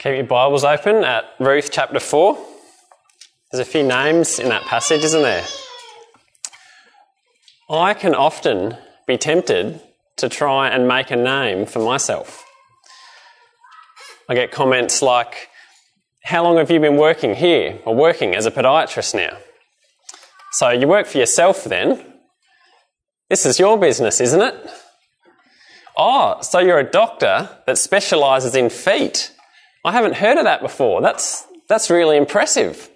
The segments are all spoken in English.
Keep your Bibles open at Ruth chapter 4. There's a few names in that passage, isn't there? I can often be tempted to try and make a name for myself. I get comments like, how long have you been working here or working as a podiatrist now? So you work for yourself then? This is your business, isn't it? Oh, so you're a doctor that specialises in feet. I haven't heard of that before. That's really impressive.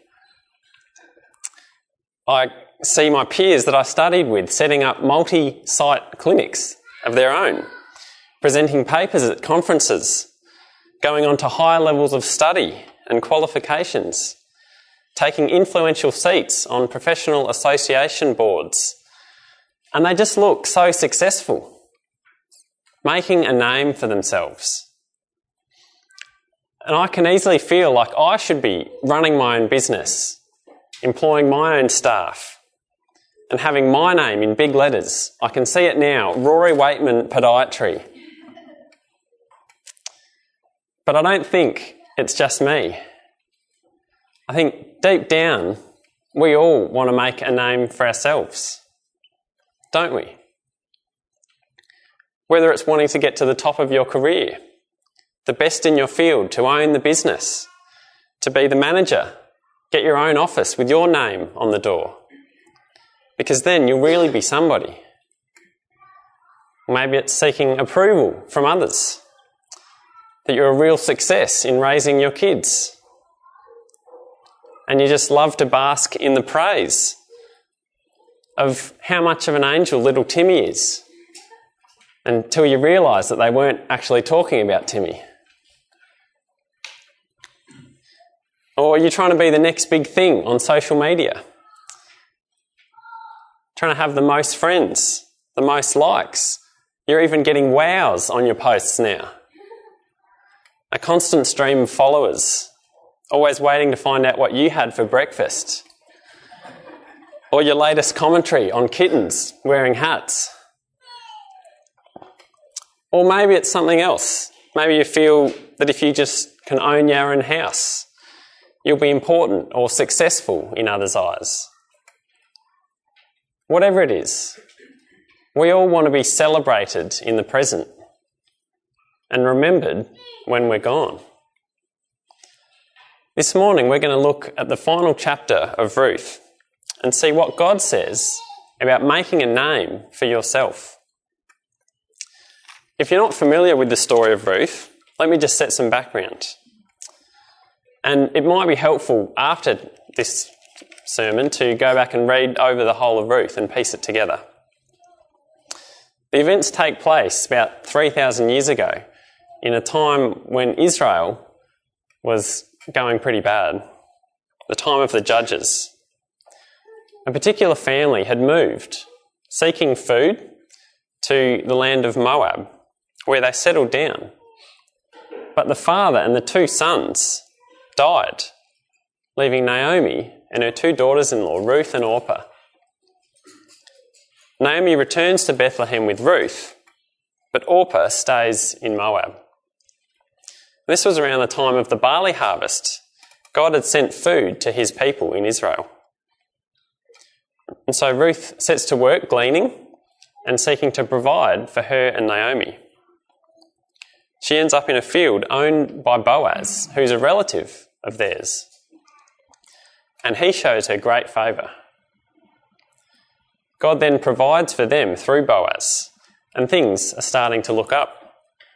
I see my peers that I studied with setting up multi-site clinics of their own, presenting papers at conferences, going on to higher levels of study and qualifications, taking influential seats on professional association boards. And they just look so successful, making a name for themselves. And I can easily feel like I should be running my own business, employing my own staff, and having my name in big letters. I can see it now, Rory Waitman Podiatry. But I don't think it's just me. I think deep down, we all want to make a name for ourselves, don't we? Whether it's wanting to get to the top of your career, the best in your field, to own the business, to be the manager, get your own office with your name on the door. Because then you'll really be somebody. Maybe it's seeking approval from others, that you're a real success in raising your kids. And you just love to bask in the praise of how much of an angel little Timmy is, until you realise that they weren't actually talking about Timmy. Or you're trying to be the next big thing on social media, trying to have the most friends, the most likes. You're even getting wows on your posts now. A constant stream of followers, always waiting to find out what you had for breakfast. Or your latest commentary on kittens wearing hats. Or maybe it's something else. Maybe you feel that if you just can own your own house, you'll be important or successful in others' eyes. Whatever it is, we all want to be celebrated in the present and remembered when we're gone. This morning we're going to look at the final chapter of Ruth and see what God says about making a name for yourself. If you're not familiar with the story of Ruth, let me just set some background. And it might be helpful after this sermon to go back and read over the whole of Ruth and piece it together. The events take place about 3,000 years ago, in a time when Israel was going pretty bad, the time of the judges. A particular family had moved, seeking food, to the land of Moab, where they settled down. But the father and the two sons died, leaving Naomi and her two daughters-in-law, Ruth and Orpah. Naomi returns to Bethlehem with Ruth, but Orpah stays in Moab. This was around the time of the barley harvest. God had sent food to his people in Israel. And so Ruth sets to work gleaning and seeking to provide for her and Naomi. She ends up in a field owned by Boaz, who's a relative of theirs. And he shows her great favour. God then provides for them through Boaz, and things are starting to look up.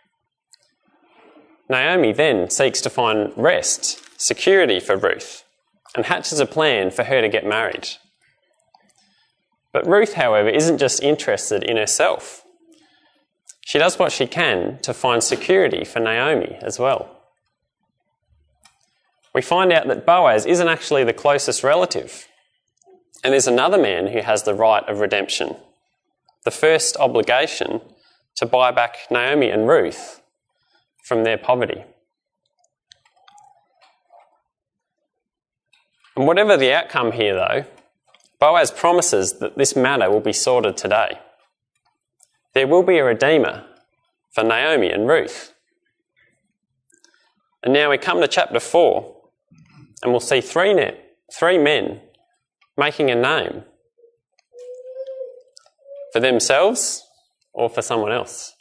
Naomi then seeks to find rest, security for Ruth, and hatches a plan for her to get married. But Ruth, however, isn't just interested in herself. She does what she can to find security for Naomi as well. We find out that Boaz isn't actually the closest relative, and there's another man who has the right of redemption, the first obligation to buy back Naomi and Ruth from their poverty. And whatever the outcome here, though, Boaz promises that this matter will be sorted today. There will be a redeemer for Naomi and Ruth. And now we come to chapter 4, and we'll see three men making a name for themselves or for someone else.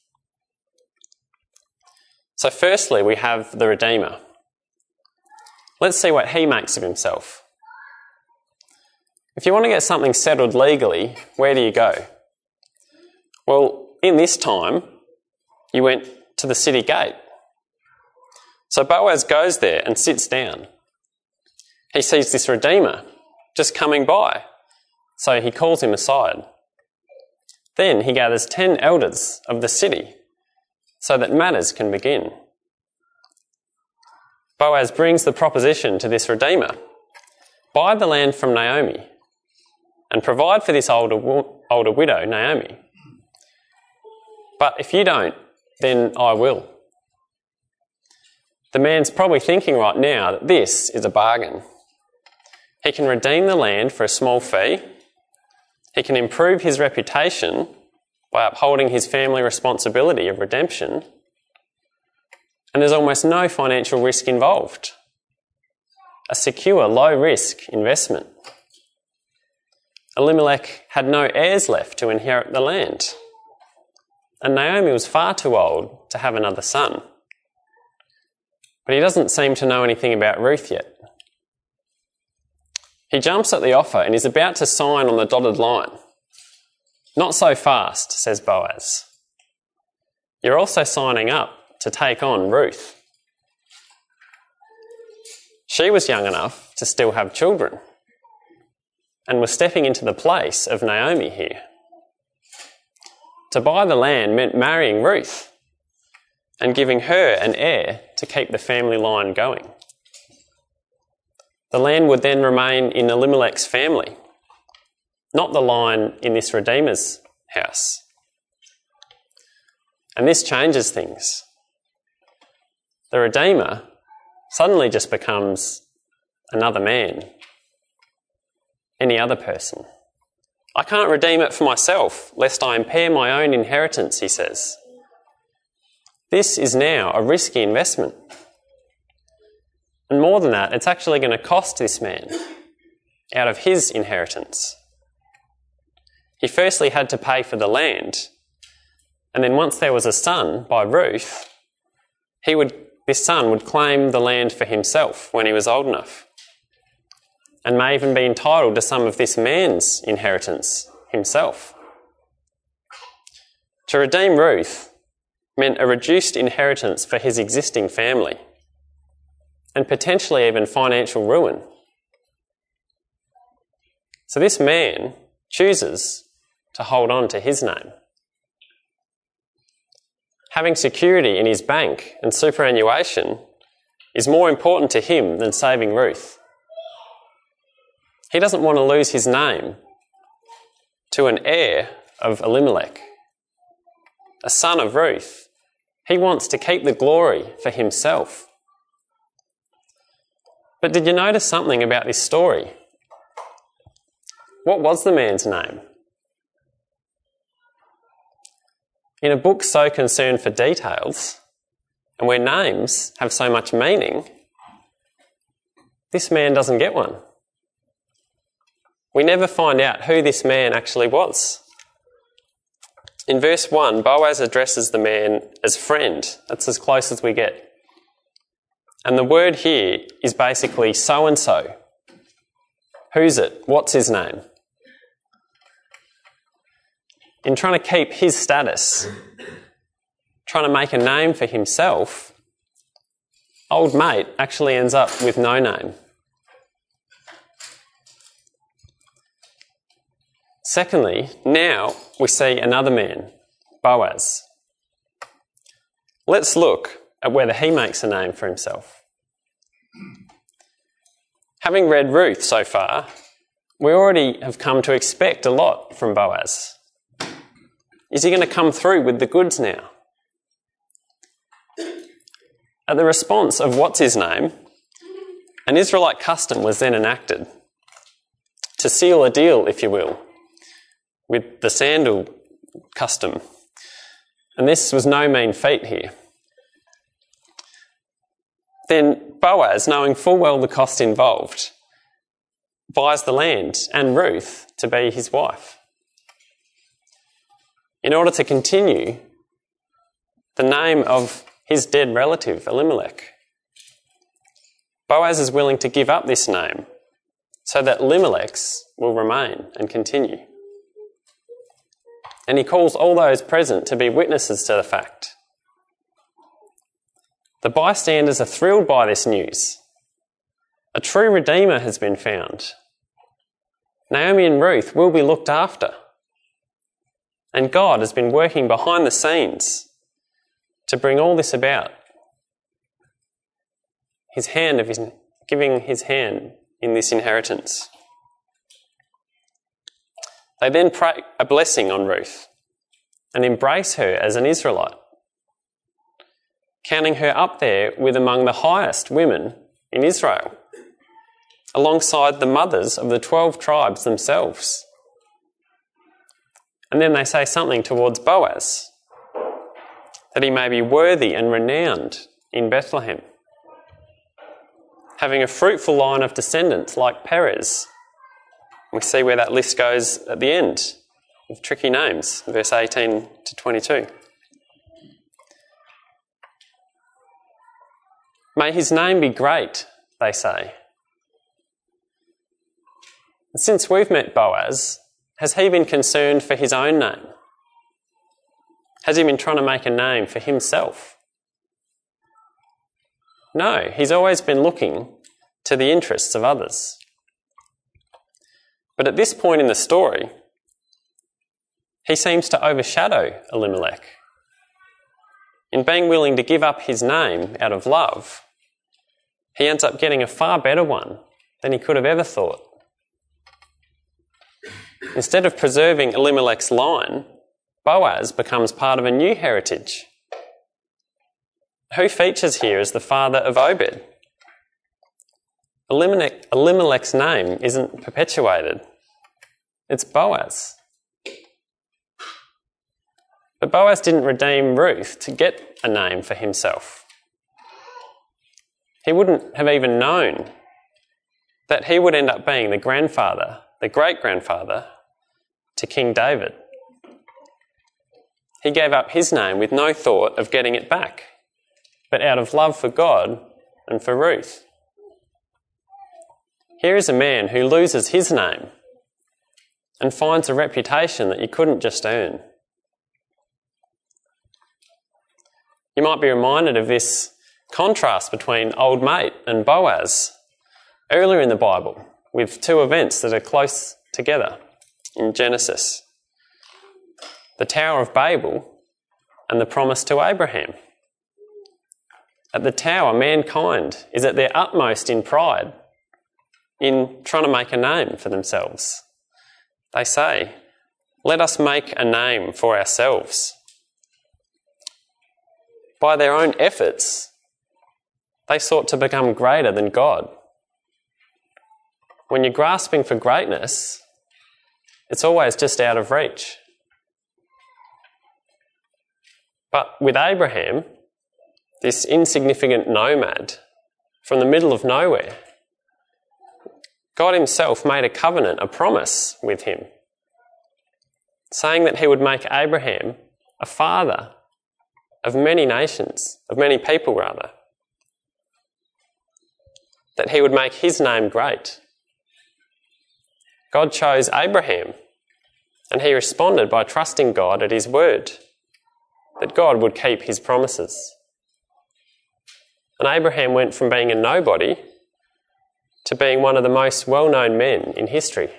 So firstly, we have the Redeemer. Let's see what he makes of himself. If you want to get something settled legally, where do you go? Well, in this time, you went to the city gate. So Boaz goes there and sits down. He sees this Redeemer just coming by, so he calls him aside. Then he gathers 10 elders of the city so that matters can begin. Boaz brings the proposition to this Redeemer: buy the land from Naomi and provide for this older widow, Naomi. But if you don't, then I will. The man's probably thinking right now that this is a bargain. He can redeem the land for a small fee. He can improve his reputation by upholding his family responsibility of redemption. And there's almost no financial risk involved. A secure, low-risk investment. Elimelech had no heirs left to inherit the land. And Naomi was far too old to have another son. But he doesn't seem to know anything about Ruth yet. He jumps at the offer and is about to sign on the dotted line. Not so fast, says Boaz. You're also signing up to take on Ruth. She was young enough to still have children and was stepping into the place of Naomi here. To buy the land meant marrying Ruth and giving her an heir to keep the family line going. The land would then remain in Elimelech's family, not the line in this Redeemer's house. And this changes things. The Redeemer suddenly just becomes another man, any other person. I can't redeem it for myself, lest I impair my own inheritance, he says. This is now a risky investment. And more than that, it's actually going to cost this man out of his inheritance. He firstly had to pay for the land, and then once there was a son by Ruth, this son would claim the land for himself when he was old enough, and may even be entitled to some of this man's inheritance himself. To redeem Ruth meant a reduced inheritance for his existing family, and potentially even financial ruin. So this man chooses to hold on to his name. Having security in his bank and superannuation is more important to him than saving Ruth. He doesn't want to lose his name to an heir of Elimelech, a son of Ruth. He wants to keep the glory for himself. But did you notice something about this story? What was the man's name? In a book so concerned for details, and where names have so much meaning, this man doesn't get one. We never find out who this man actually was. In verse 1, Boaz addresses the man as friend. That's as close as we get. And the word here is basically so-and-so. Who's it? What's his name? In trying to keep his status, trying to make a name for himself, old mate actually ends up with no name. Secondly, now we see another man, Boaz. Let's look at whether he makes a name for himself. Having read Ruth so far, we already have come to expect a lot from Boaz. Is he going to come through with the goods now? At the response of what's his name, an Israelite custom was then enacted to seal a deal, if you will, with the sandal custom. And this was no mean feat here. then Boaz, knowing full well the cost involved, buys the land and Ruth to be his wife. In order to continue the name of his dead relative, Elimelech, Boaz is willing to give up this name so that Elimelech's will remain and continue. And he calls all those present to be witnesses to the fact. The bystanders are thrilled by this news. A true redeemer has been found. Naomi and Ruth will be looked after. And God has been working behind the scenes to bring all this about. Giving his hand in this inheritance. They then pray a blessing on Ruth and embrace her as an Israelite, counting her up there with among the highest women in Israel, alongside the mothers of the 12 tribes themselves. And then they say something towards Boaz, that he may be worthy and renowned in Bethlehem, having a fruitful line of descendants like Perez. We see where that list goes at the end, with tricky names, verse 18 to 22. May his name be great, they say. Since we've met Boaz, has he been concerned for his own name? Has he been trying to make a name for himself? No, he's always been looking to the interests of others. But at this point in the story, he seems to overshadow Elimelech. In being willing to give up his name out of love, he ends up getting a far better one than he could have ever thought. Instead of preserving Elimelech's line, Boaz becomes part of a new heritage. Who features here as the father of Obed? Elimelech's name isn't perpetuated. It's Boaz. But Boaz didn't redeem Ruth to get a name for himself. He wouldn't have even known that he would end up being the great-grandfather to King David. He gave up his name with no thought of getting it back, but out of love for God and for Ruth. Here is a man who loses his name and finds a reputation that you couldn't just earn. You might be reminded of this contrast between old mate and Boaz earlier in the Bible, with two events that are close together in Genesis: the Tower of Babel and the promise to Abraham. At the tower, mankind is at their utmost in pride, in trying to make a name for themselves. They say, "Let us make a name for ourselves." By their own efforts, they sought to become greater than God. When you're grasping for greatness, it's always just out of reach. But with Abraham, this insignificant nomad from the middle of nowhere, God himself made a covenant, a promise with him, saying that he would make Abraham a father of many nations, of many people rather, that he would make his name great. God chose Abraham, and he responded by trusting God at his word, that God would keep his promises. And Abraham went from being a nobody to being one of the most well-known men in history.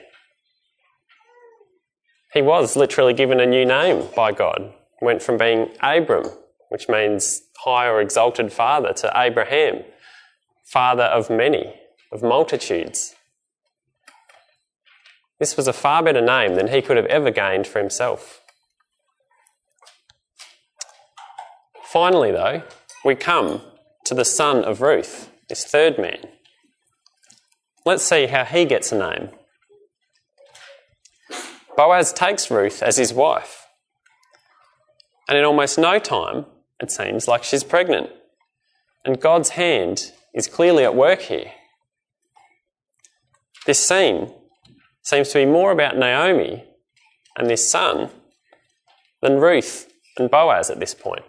He was literally given a new name by God. Went from being Abram, which means high or exalted father, to Abraham, father of many, of multitudes. This was a far better name than he could have ever gained for himself. Finally, though, we come to the son of Ruth, this third man. Let's see how he gets a name. Boaz takes Ruth as his wife, and in almost no time, it seems like she's pregnant, and God's hand is clearly at work here. This scene seems to be more about Naomi and this son than Ruth and Boaz at this point.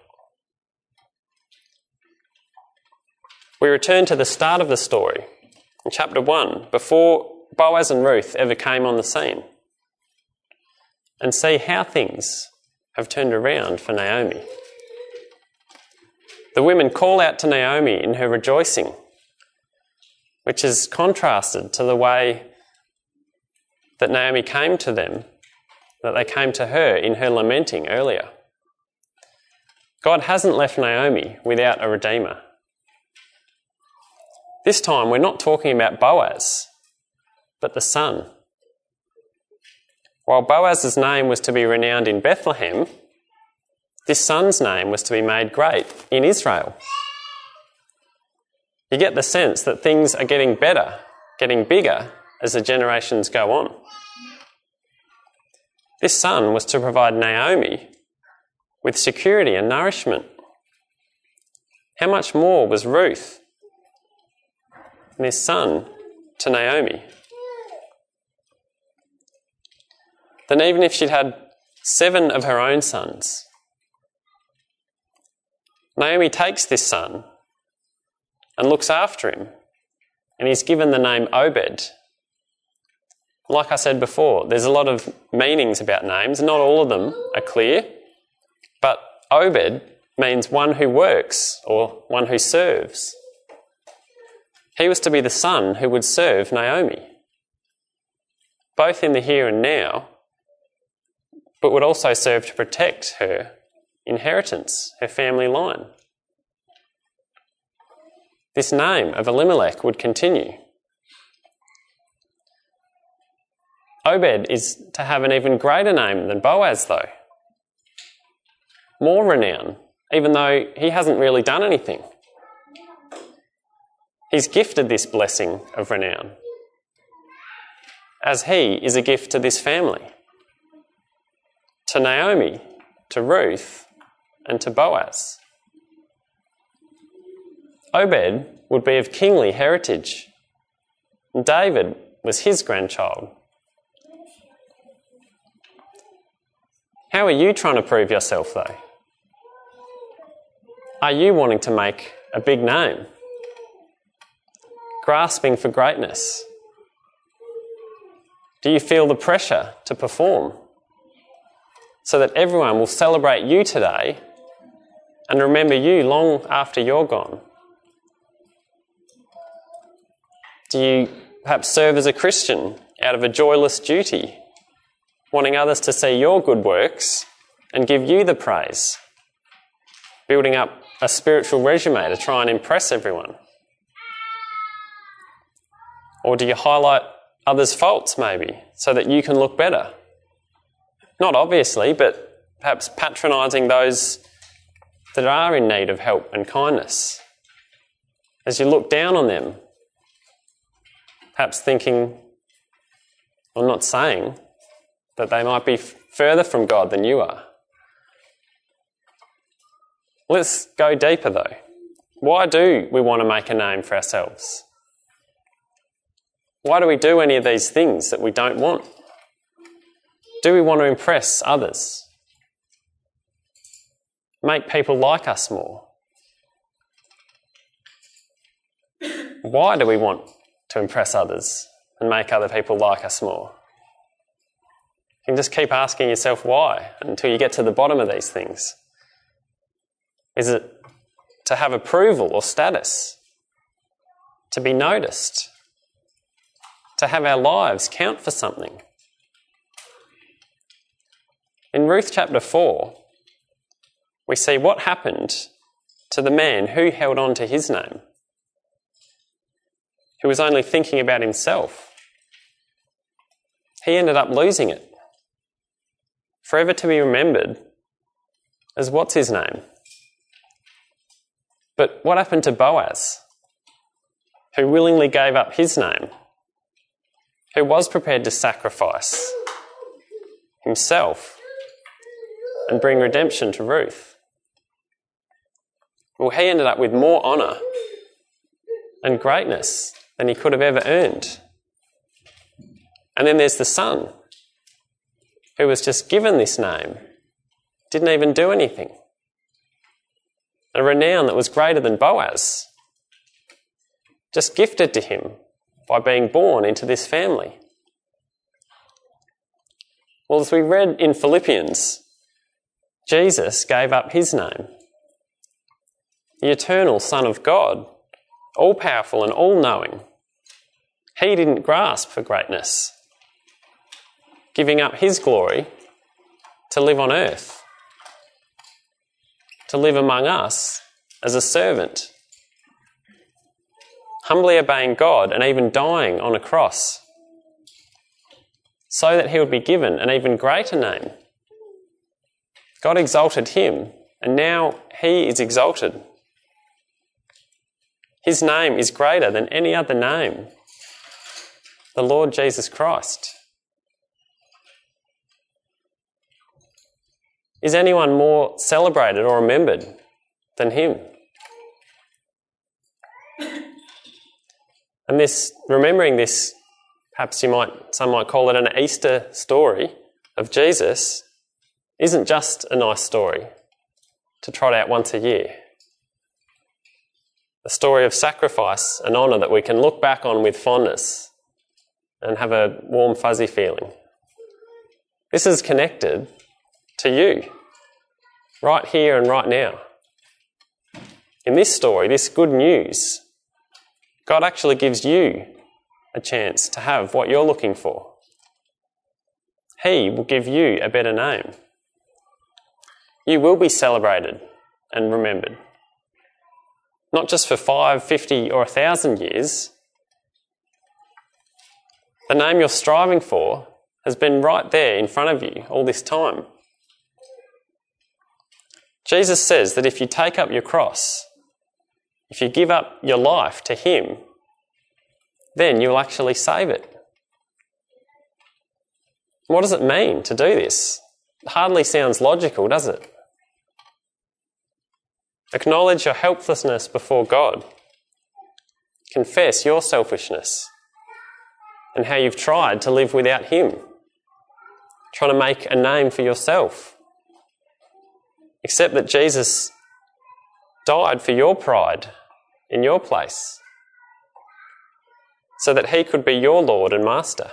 We return to the start of the story, in chapter 1, before Boaz and Ruth ever came on the scene, and see how things have turned around for Naomi. The women call out to Naomi in her rejoicing, which is contrasted to the way that Naomi came to them, that they came to her in her lamenting earlier. God hasn't left Naomi without a redeemer. This time we're not talking about Boaz, but the son. While Boaz's name was to be renowned in Bethlehem, this son's name was to be made great in Israel. You get the sense that things are getting better, getting bigger as the generations go on. This son was to provide Naomi with security and nourishment. How much more was Ruth and his son to Naomi? Then even if she'd had 7 of her own sons, Naomi takes this son and looks after him, and he's given the name Obed. Like I said before, there's a lot of meanings about names. Not all of them are clear, but Obed means one who works or one who serves. He was to be the son who would serve Naomi, both in the here and now, but would also serve to protect her inheritance, her family line. This name of Elimelech would continue. Obed is to have an even greater name than Boaz, though. More renown, even though he hasn't really done anything. He's gifted this blessing of renown, as he is a gift to this family, to Naomi, to Ruth, and to Boaz. Obed would be of kingly heritage, and David was his grandchild. How are you trying to prove yourself, though? Are you wanting to make a big name? Grasping for greatness? Do you feel the pressure to perform so that everyone will celebrate you today and remember you long after you're gone? Do you perhaps serve as a Christian out of a joyless duty, wanting others to see your good works and give you the praise, building up a spiritual resume to try and impress everyone? Or do you highlight others' faults maybe so that you can look better? Not obviously, but perhaps patronising those that are in need of help and kindness. As you look down on them, perhaps thinking, or not saying, that they might be further from God than you are. Let's go deeper though. Why do we want to make a name for ourselves? Why do we do any of these things that we don't want? Do we want to impress others? Make people like us more? Why do we want to impress others and make other people like us more? You can just keep asking yourself why until you get to the bottom of these things. Is it to have approval or status? To be noticed? To have our lives count for something? In Ruth chapter 4, we see what happened to the man who held on to his name, who was only thinking about himself. He ended up losing it, forever to be remembered as what's his name? But what happened to Boaz, who willingly gave up his name, who was prepared to sacrifice himself and bring redemption to Ruth? Well, he ended up with more honour and greatness than he could have ever earned. And then there's the son, who was just given this name, didn't even do anything. A renown that was greater than Boaz, just gifted to him by being born into this family. Well, as we read in Philippians, Jesus gave up his name, the eternal Son of God, all-powerful and all-knowing. He didn't grasp for greatness, giving up his glory to live on earth, to live among us as a servant, humbly obeying God and even dying on a cross, so that he would be given an even greater name. God exalted him, and now he is exalted. His name is greater than any other name, the Lord Jesus Christ. Is anyone more celebrated or remembered than him? And remembering this, perhaps some might call it an Easter story of Jesus, isn't just a nice story to trot out once a year. A story of sacrifice and honour that we can look back on with fondness and have a warm, fuzzy feeling. This is connected to you, right here and right now. In this story, this good news, God actually gives you a chance to have what you're looking for. He will give you a better name. You will be celebrated and remembered. Not just for 5, 50 or 1,000 years. The name you're striving for has been right there in front of you all this time. Jesus says that if you take up your cross, if you give up your life to him, then you'll actually save it. What does it mean to do this? It hardly sounds logical, does it? Acknowledge your helplessness before God. Confess your selfishness and how you've tried to live without him, trying to make a name for yourself. Accept that Jesus died for your pride in your place, so that he could be your Lord and Master.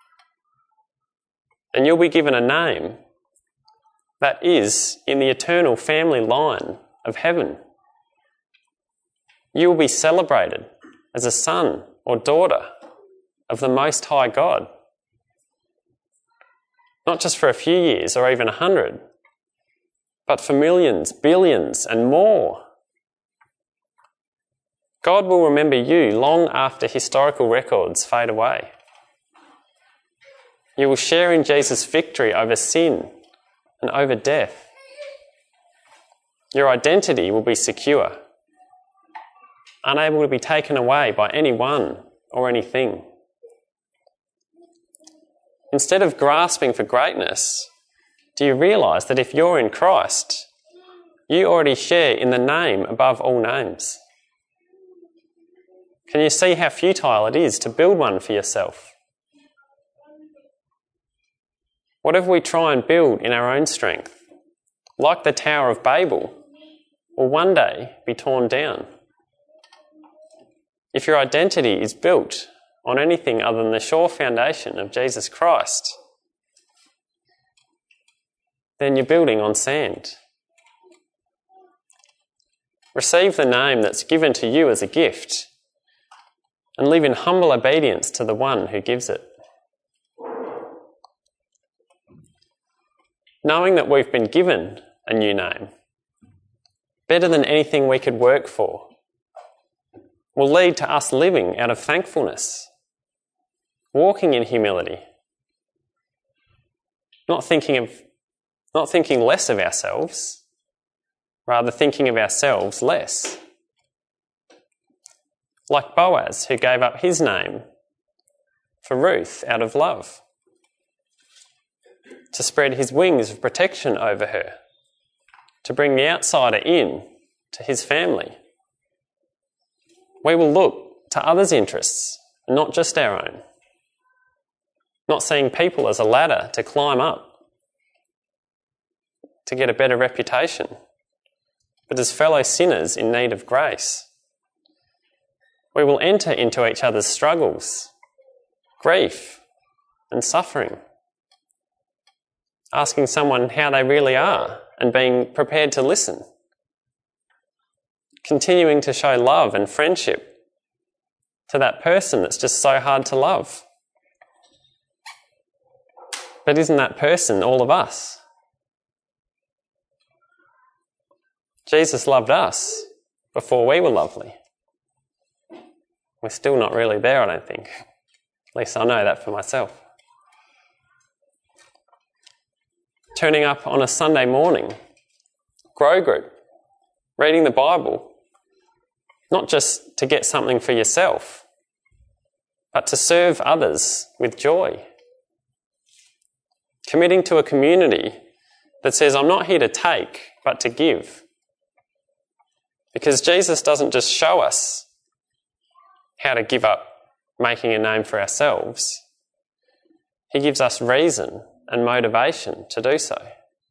And you'll be given a name that is in the eternal family line of heaven. You will be celebrated as a son or daughter of the Most High God. Not just for a few years or even 100, but for millions, billions and more. God will remember you long after historical records fade away. You will share in Jesus' victory over sin and over death. Your identity will be secure, unable to be taken away by anyone or anything. Instead of grasping for greatness, do you realise that if you're in Christ, you already share in the name above all names? Can you see how futile it is to build one for yourself? Whatever we try and build in our own strength, like the Tower of Babel, will one day be torn down. If your identity is built on anything other than the sure foundation of Jesus Christ, then you're building on sand. Receive the name that's given to you as a gift and live in humble obedience to the one who gives it. Knowing that we've been given a new name, better than anything we could work for, will lead to us living out of thankfulness, walking in humility, not thinking less of ourselves, rather thinking of ourselves less. Like Boaz, who gave up his name for Ruth out of love, to spread his wings of protection over her, to bring the outsider in to his family. We will look to others' interests, not just our own. Not seeing people as a ladder to climb up, to get a better reputation, but as fellow sinners in need of grace. We will enter into each other's struggles, grief and suffering, asking someone how they really are and being prepared to listen, continuing to show love and friendship to that person that's just so hard to love. But isn't that person all of us? Jesus loved us before we were lovely. We're still not really there, I don't think. At least I know that for myself. Turning up on a Sunday morning, grow group, reading the Bible, not just to get something for yourself, but to serve others with joy. Committing to a community that says, I'm not here to take, but to give. Because Jesus doesn't just show us how to give up making a name for ourselves. He gives us reason and motivation to do so.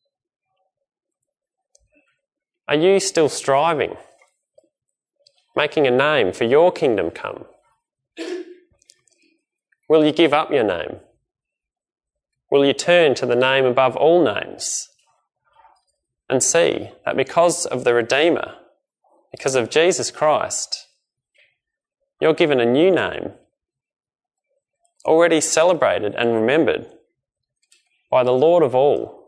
Are you still striving, making a name for your kingdom come? Will you give up your name? Will you turn to the name above all names and see that because of the Redeemer, because of Jesus Christ, you're given a new name, already celebrated and remembered by the Lord of all,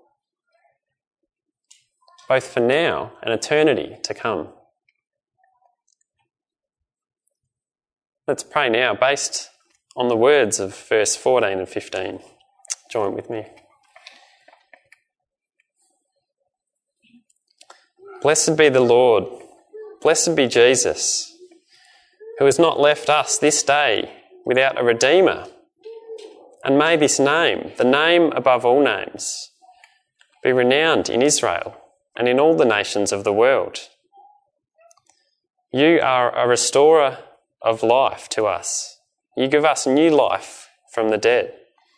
both for now and eternity to come? Let's pray now based on the words of verse 14 and 15. Join with me. Blessed be the Lord, blessed be Jesus, who has not left us this day without a Redeemer. And may this name, the name above all names, be renowned in Israel and in all the nations of the world. You are a restorer of life to us. You give us new life from the dead.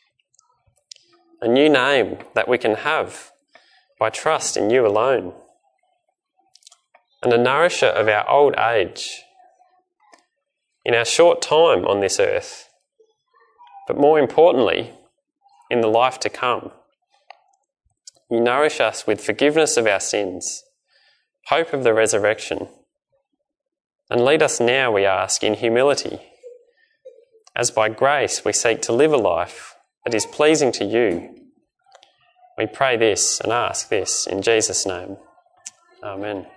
A new name that we can have by trust in you alone. And a nourisher of our old age, in our short time on this earth, but more importantly, in the life to come. You nourish us with forgiveness of our sins, hope of the resurrection, and lead us now, we ask, in humility, as by grace we seek to live a life that is pleasing to you. We pray this and ask this in Jesus' name. Amen.